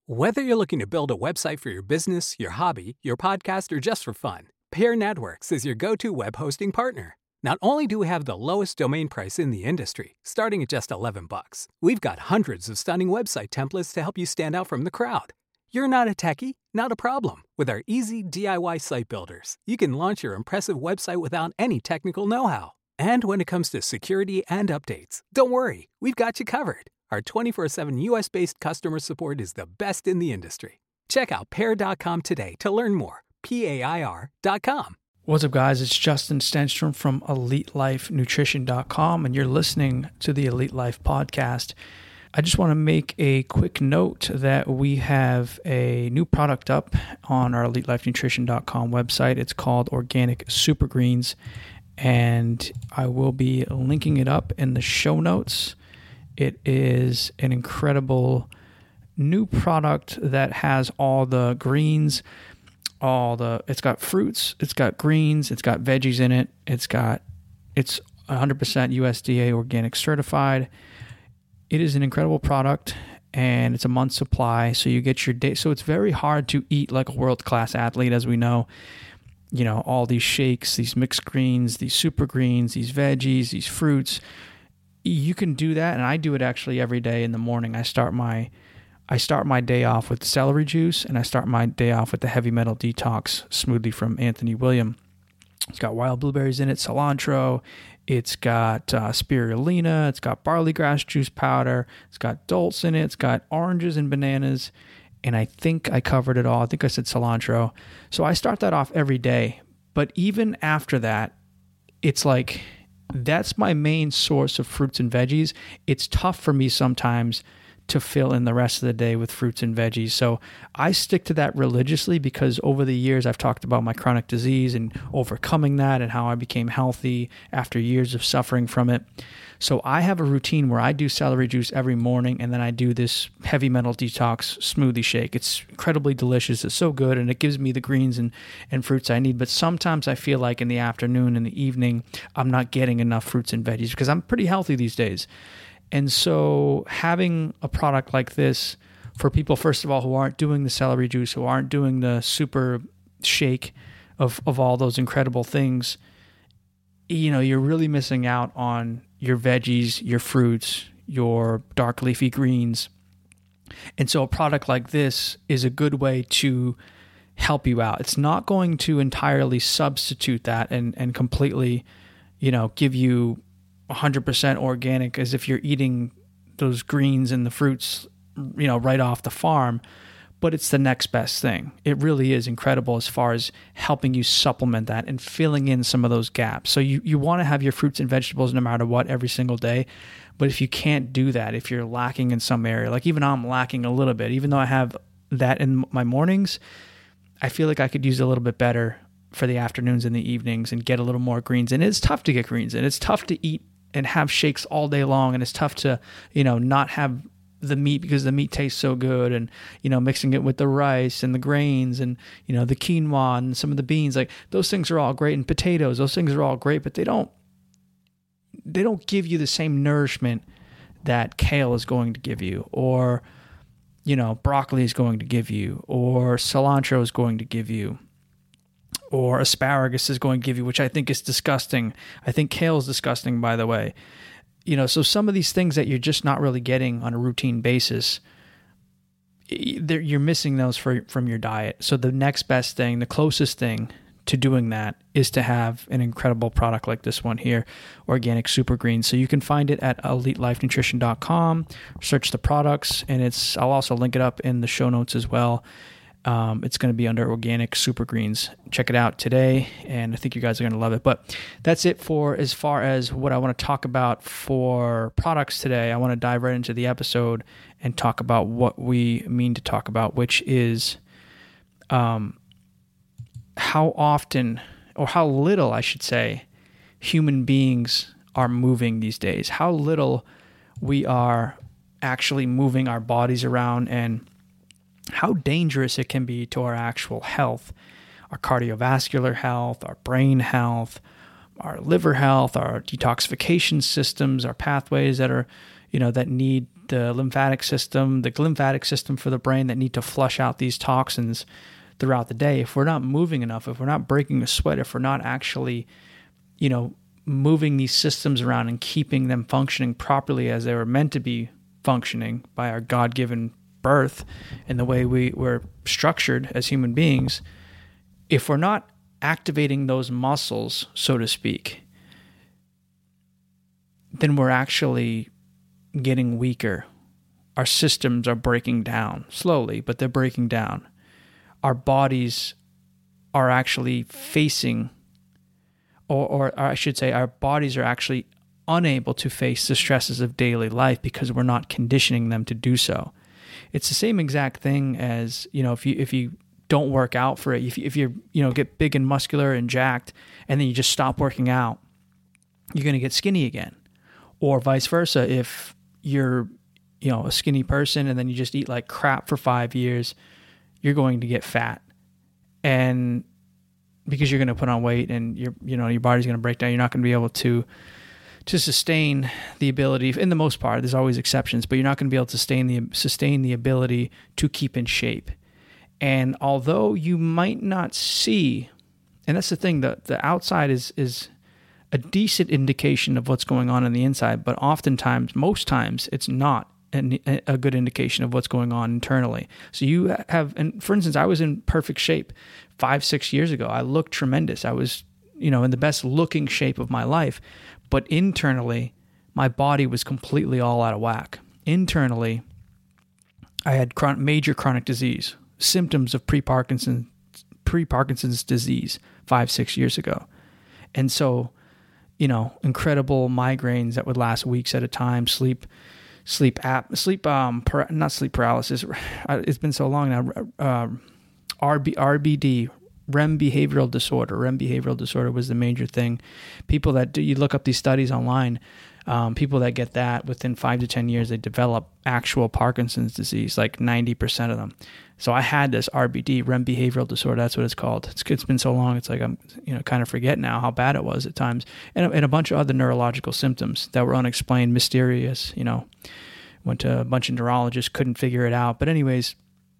Whether you're looking to build a website for your business, your hobby, your podcast, or just for fun, Pear Networks is your go-to web hosting partner. Not only do we have the lowest domain price in the industry, starting at just $11, we've got hundreds of stunning website templates to help you stand out from the crowd. You're not a techie? Not a problem. With our easy DIY site builders, you can launch your impressive website without any technical know-how. And when it comes to security and updates, don't worry, we've got you covered. Our 24/7 US-based customer support is the best in the industry. Check out Pear.com today to learn more. PAIR.com. What's up, guys? It's Justin Stenstrom from EliteLifeNutrition.com, and you're listening to the Elite Life Podcast. I just want to make a quick note that we have a new product up on our EliteLifeNutrition.com website. It's called Organic Super Greens, and I will be linking it up in the show notes. It is an incredible new product that has all the greens, it's got fruits, it's got greens, it's got veggies in it. It's 100% USDA organic certified. It is an incredible product, and it's a month's supply. So you get your day. So it's very hard to eat like a world-class athlete, as we know. You know, all these shakes, these mixed greens, these super greens, these veggies, these fruits. You can do that, and I do it actually every day in the morning. I start my day off with celery juice, and I start my day off with the Heavy Metal Detox smoothie from Anthony William. It's got wild blueberries in it, cilantro. It's got spirulina. It's got barley grass juice powder. It's got dulse in it. It's got oranges and bananas, and I think I covered it all. I think I said cilantro. So I start that off every day, but even after that, it's like, that's my main source of fruits and veggies. It's tough for me sometimes to fill in the rest of the day with fruits and veggies. So I stick to that religiously because over the years I've talked about my chronic disease and overcoming that and how I became healthy after years of suffering from it. So I have a routine where I do celery juice every morning, and then I do this Heavy Metal Detox smoothie shake. It's incredibly delicious. It's so good, and it gives me the greens and fruits I need. But sometimes I feel like in the afternoon and the evening, I'm not getting enough fruits and veggies because I'm pretty healthy these days. And so having a product like this for people, first of all, who aren't doing the celery juice, who aren't doing the super shake of all those incredible things, you know, you're really missing out on your veggies, your fruits, your dark leafy greens. And so a product like this is a good way to help you out. It's not going to entirely substitute that and completely, you know, give you 100% organic as if you're eating those greens and the fruits, you know, right off the farm. But it's the next best thing. It really is incredible as far as helping you supplement that and filling in some of those gaps. So you want to have your fruits and vegetables no matter what every single day. But if you can't do that, if you're lacking in some area, like even I'm lacking a little bit, even though I have that in my mornings, I feel like I could use a little bit better for the afternoons and the evenings and get a little more greens. And it's tough to get greens in. It's tough to eat and have shakes all day long. And it's tough to, you know, not have the meat because the meat tastes so good, and, you know, mixing it with the rice and the grains and, you know, the quinoa and some of the beans, like those things are all great, and potatoes, those things are all great, but they don't give you the same nourishment that kale is going to give you, or, you know, broccoli is going to give you, or cilantro is going to give you, or asparagus is going to give you, which I think is disgusting. I think kale is disgusting, by the way. You know, so some of these things that you're just not really getting on a routine basis, you're missing those from your diet. So the next best thing, the closest thing to doing that is to have an incredible product like this one here, Organic Super Greens. So you can find it at EliteLifeNutrition.com, search the products, and I'll also link it up in the show notes as well. It's going to be under Organic Super Greens. Check it out today, and I think you guys are going to love it. But that's it for as far as what I want to talk about for products today. I want to dive right into the episode and talk about what we mean to talk about, which is how often, or how little, I should say, human beings are moving these days. How little we are actually moving our bodies around, and how dangerous it can be to our actual health, our cardiovascular health, our brain health, our liver health, our detoxification systems, our pathways that are, you know, that need the lymphatic system for the brain that need to flush out these toxins throughout the day. If we're not moving enough, if we're not breaking a sweat, if we're not actually, moving these systems around and keeping them functioning properly as they were meant to be functioning by our God-given birth and the way we're structured as human beings, if we're not activating those muscles, so to speak, then we're actually getting weaker. Our systems are breaking down slowly, but they're breaking down. Our bodies are actually facing, or I should say, our bodies are actually unable to face the stresses of daily life because we're not conditioning them to do so. It's the same exact thing as, if you don't work out for it, if you get big and muscular and jacked, and then you just stop working out, you're going to get skinny again. Or vice versa, if you're, a skinny person and then you just eat like crap for 5 years, you're going to get fat. And because you're going to put on weight and your body's going to break down, you're not going to be able to sustain the ability, in the most part, there's always exceptions, but you're not going to be able to sustain the ability to keep in shape. And although you might not see, and that's the thing, the outside is a decent indication of what's going on the inside, but oftentimes, most times, it's not a good indication of what's going on internally. So you have, and for instance, I was in perfect shape 5-6 years ago. I looked tremendous. I was, in the best looking shape of my life, but internally, my body was completely all out of whack. Internally, I had major chronic disease, symptoms of pre-Parkinson's disease 5-6 years ago. And so, incredible migraines that would last weeks at a time, not sleep paralysis. It's been so long now. RBD, REM behavioral disorder. REM behavioral disorder was the major thing. People that you look up these studies online, people that get that within 5 to 10 years, they develop actual Parkinson's disease, like 90% of them. So I had this RBD, REM behavioral disorder. That's what it's called. It's been so long. It's like I'm kind of forget now how bad it was at times, and a bunch of other neurological symptoms that were unexplained, mysterious. Went to a bunch of neurologists, couldn't figure it out. But anyways,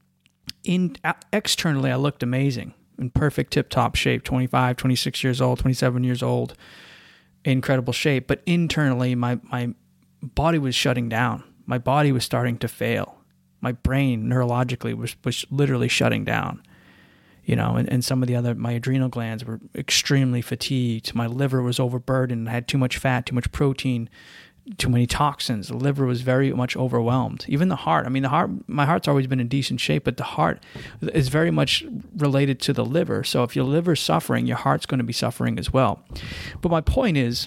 externally, I looked amazing, in perfect tip-top shape, 25, 26 years old, 27 years old, incredible shape. But internally, my body was shutting down. My body was starting to fail. My brain neurologically was literally shutting down, and some of my adrenal glands were extremely fatigued. My liver was overburdened. I had too much fat, too much protein, too many toxins. The liver was very much overwhelmed. Even the heart. My heart's always been in decent shape, but the heart is very much related to the liver. So if your liver's suffering, your heart's going to be suffering as well. But my point is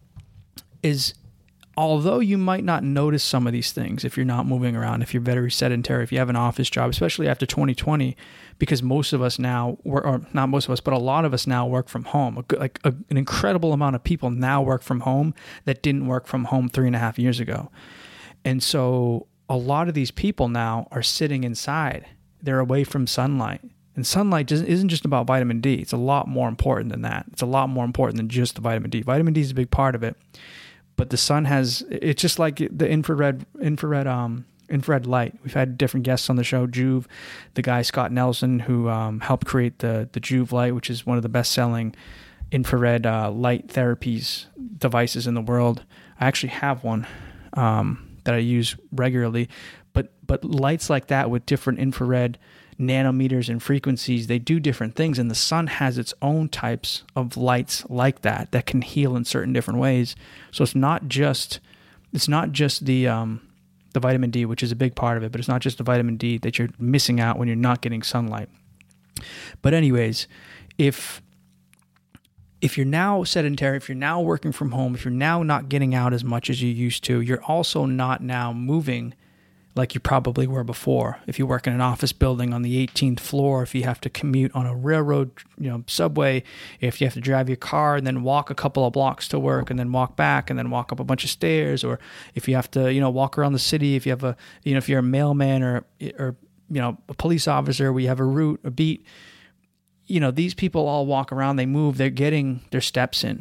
although you might not notice some of these things if you're not moving around, if you're very sedentary, if you have an office job, especially after 2020, because most of us now, or not most of us, but a lot of us now work from home. An incredible amount of people now work from home that didn't work from home 3.5 years ago. And so a lot of these people now are sitting inside. They're away from sunlight. And sunlight isn't just about vitamin D. It's a lot more important than that. It's a lot more important than just the vitamin D. Vitamin D is a big part of it. But the sun it's just like the infrared light. We've had different guests on the show, Joovv, the guy Scott Nelson, who helped create the Joovv light, which is one of the best-selling infrared light therapies devices in the world. I actually have one that I use regularly. But lights like that with different infrared nanometers and frequencies, they do different things, and the sun has its own types of lights like that can heal in certain different ways. So it's not just the vitamin D, which is a big part of it, but it's not just the vitamin D that you're missing out when you're not getting sunlight. But anyways, if you're now sedentary, if you're now working from home, if you're now not getting out as much as you used to, you're also not now moving like you probably were before. If you work in an office building on the 18th floor, if you have to commute on a railroad, subway, if you have to drive your car and then walk a couple of blocks to work and then walk back and then walk up a bunch of stairs, or if you have to, walk around the city, if you have if you're a mailman or a police officer, where you have a route, a beat, these people all walk around, they move, they're getting their steps in.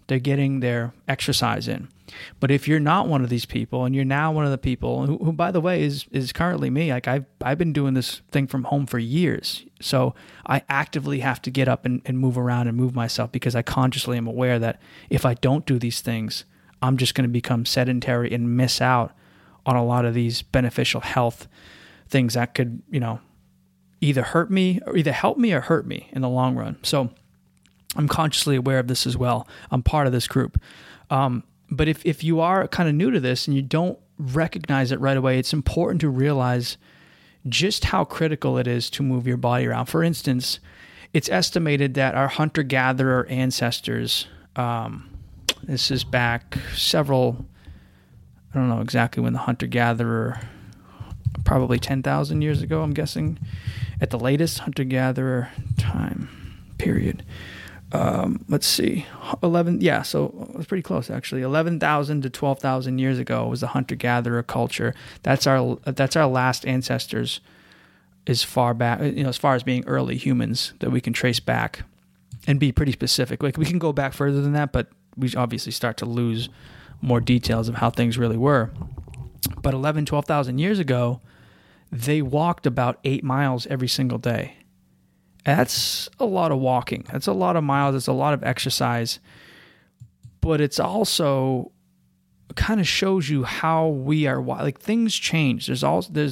They're getting their exercise in. But if you're not one of these people, and you're now one of the people who by the way, is currently me, like I've been doing this thing from home for years. So I actively have to get up and move around and move myself, because I consciously am aware that if I don't do these things, I'm just going to become sedentary and miss out on a lot of these beneficial health things that could, either help me or hurt me in the long run. So I'm consciously aware of this as well. I'm part of this group. But if you are kind of new to this and you don't recognize it right away, it's important to realize just how critical it is to move your body around. For instance, it's estimated that our hunter-gatherer ancestors, this is back I don't know exactly when the hunter-gatherer, probably 10,000 years ago, I'm guessing, at the latest hunter-gatherer time period. Let's see, so it was pretty close actually. 11,000 to 12,000 years ago was the hunter-gatherer culture. That's our last ancestors as far back, as far as being early humans that we can trace back and be pretty specific. Like we can go back further than that, but we obviously start to lose more details of how things really were. But 11, 12,000 years ago, they walked about 8 miles every single day. That's a lot of walking. That's a lot of miles. It's a lot of exercise. But it's also kind of shows you how we are, like things change. We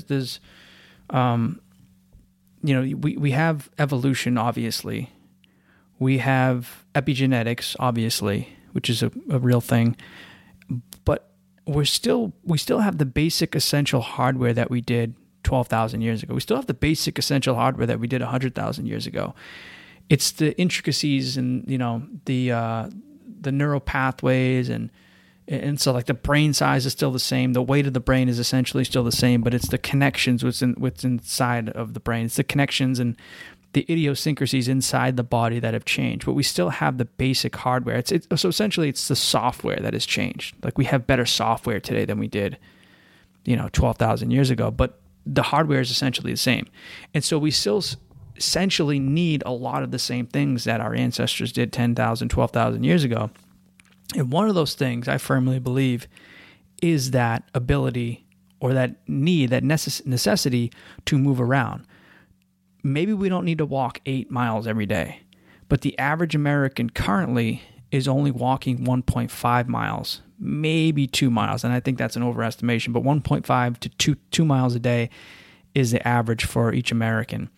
have evolution, obviously. We have epigenetics, obviously, which is a real thing. But we still have the basic essential hardware that we did 12,000 years ago. We still have the basic essential hardware that we did 100,000 years ago. It's the intricacies and the neural pathways and so like the brain size is still the same. The weight of the brain is essentially still the same, but it's the connections what's inside of the brain. It's the connections and the idiosyncrasies inside the body that have changed. But we still have the basic hardware. So essentially it's the software that has changed. Like we have better software today than we did 12,000 years ago, but the hardware is essentially the same. And so we still essentially need a lot of the same things that our ancestors did 10,000, 12,000 years ago. And one of those things I firmly believe is that ability or that need, that necessity to move around. Maybe we don't need to walk 8 miles every day, but the average American currently is only walking 1.5 miles, maybe 2 miles. And I think that's an overestimation, but 1.5 to 2 miles a day is the average for each American.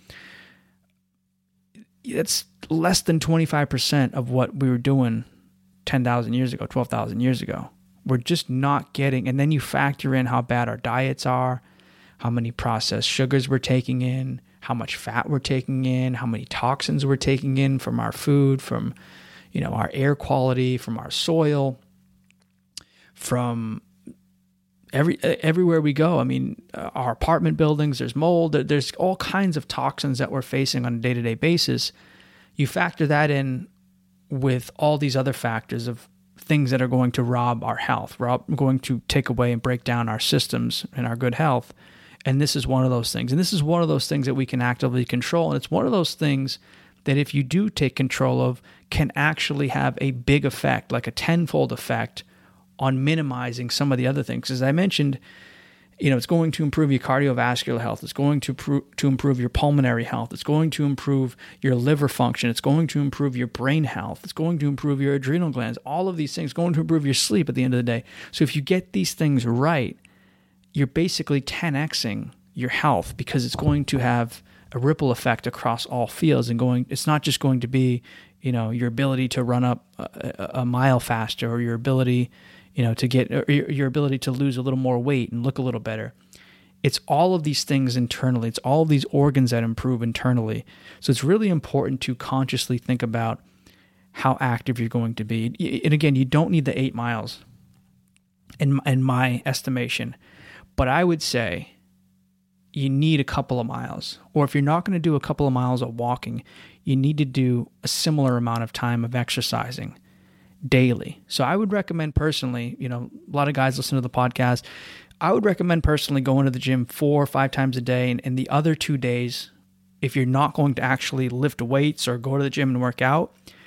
That's less than 25% of what we were doing 10,000 years ago, 12,000 years ago. We're just not getting, and then you factor in how bad our diets are, how many processed sugars we're taking in, how much fat we're taking in, how many toxins we're taking in from our food, from our air quality, from our soil, from everywhere we go. I mean, our apartment buildings, there's mold, there's all kinds of toxins that we're facing on a day-to-day basis. You factor that in with all these other factors of things that are going to rob our health, going to take away and break down our systems and our good health. And this is one of those things. And this is one of those things that we can actively control. And it's one of those things that if you do take control of, can actually have a big effect, like a tenfold effect on minimizing some of the other things. As I mentioned, it's going to improve your cardiovascular health. It's going to improve your pulmonary health. It's going to improve your liver function. It's going to improve your brain health. It's going to improve your adrenal glands. All of these things going to improve your sleep at the end of the day. So if you get these things right, you're basically 10xing your health, because it's going to have a ripple effect across all fields, and it's not just going to be, your ability to run up a mile faster, or your ability, to get, or your ability to lose a little more weight and look a little better. It's all of these things internally. It's all of these organs that improve internally. So it's really important to consciously think about how active you're going to be. And again, you don't need the 8 miles in my estimation, but I would say you need a couple of miles. Or if you're not going to do a couple of miles of walking, you need to do a similar amount of time of exercising daily. So I would recommend personally, a lot of guys listen to the podcast, I would recommend personally going to the gym 4 or 5 times a day. And the other 2 days, if you're not going to actually lift weights or go to the gym and work out,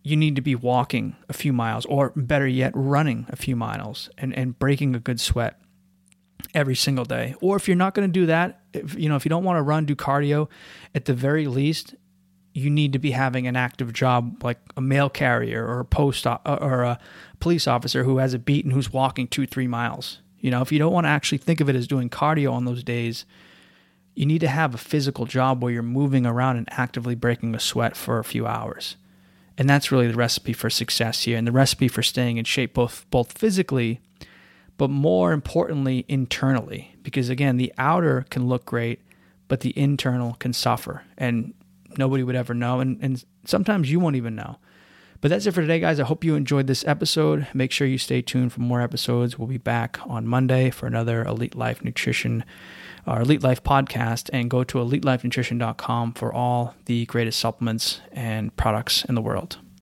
you need to be walking a few miles, or better yet, running a few miles and breaking a good sweat every single day. Or if you're not going to do that, if you don't want to run, do cardio, at the very least, you need to be having an active job like a mail carrier or a police officer who has a beat and who's walking 2-3 miles. If you don't want to actually think of it as doing cardio on those days, you need to have a physical job where you're moving around and actively breaking a sweat for a few hours. And that's really the recipe for success here, and the recipe for staying in shape both physically, but more importantly, internally. Because again, the outer can look great, but the internal can suffer. And nobody would ever know, and sometimes you won't even know. But that's it for today, guys. I hope you enjoyed this episode. Make sure you stay tuned for more episodes. We'll be back on Monday for another Elite Life Nutrition or Elite Life podcast, and go to elitelifenutrition.com for all the greatest supplements and products in the world.